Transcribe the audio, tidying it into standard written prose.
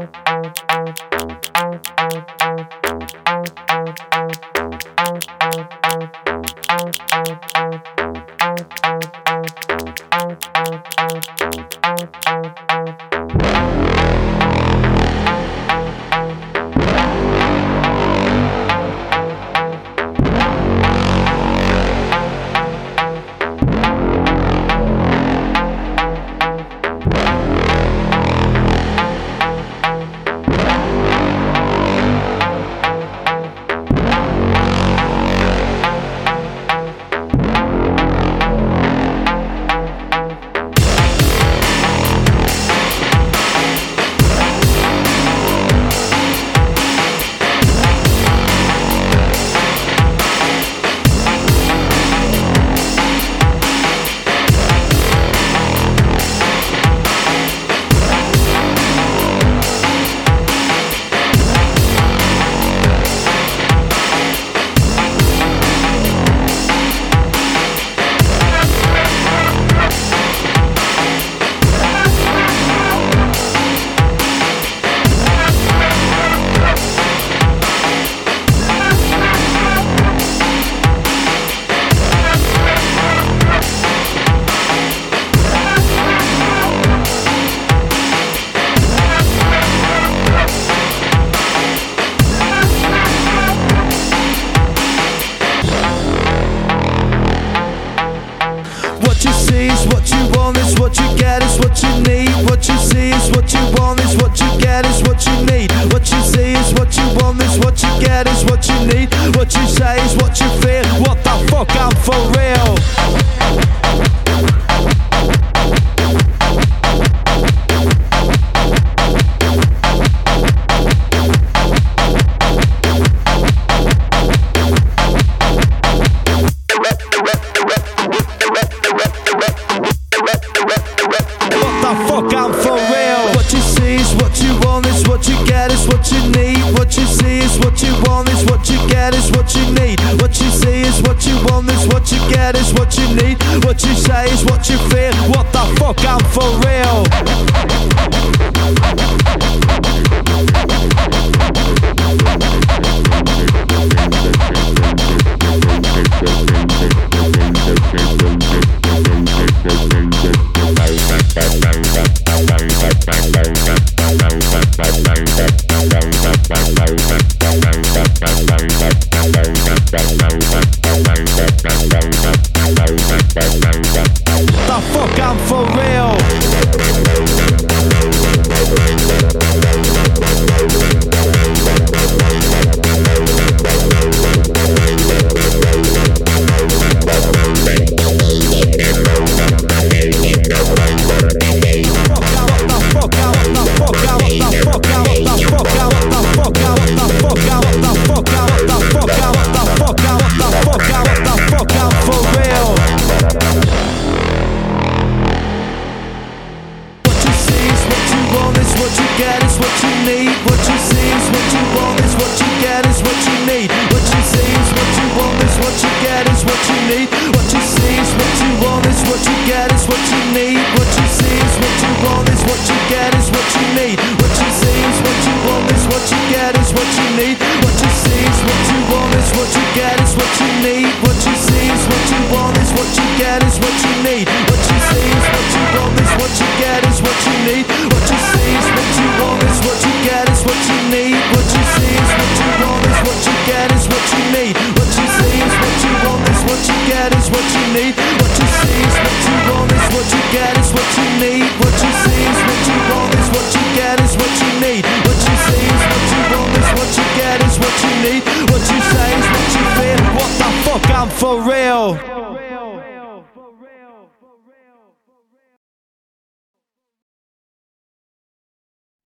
What you see is what you want, is what you get, is what you need. What you see is what you want, is what you get, is what you need. What you see is what you want, is what you get, is what you need. What you say is what you feel. What the fuck, I'm for real. I'm for real. What you see is what you want, is what you get, is what you need. What you see is what you want, is what you get, is what you need. What you see is what you want, is what you get, is what you need. What you say is what you feel. What the fuck, I'm for real. The fuck, I'm for real. What you get is what you need. What you see is what you want, is what you get, is what you need. What you see is what you want, is what you get, is what you need. What you see is what you want, is what you get, is what you need. What you see is what you want, is what you get, is what you need. What you see is what you want, is what you get, is what you need. What you see is what you want, is what you get, is what you need. What you see is what you want, is what you get, is what you need. What you see is what you want, is what you get, is what you need. What you see is what you want, is what you get, is what you need. What you see is what you want, is what you get, is what you need. What you see is what you want, is what you get, is what you need. What you see is what you want, is what you get, is what you need. What you see is what you want, is what you get, is what you need. What you see is what you want, is what you get, is what you need. What you say is what you feel. What the fuck, I'm for real.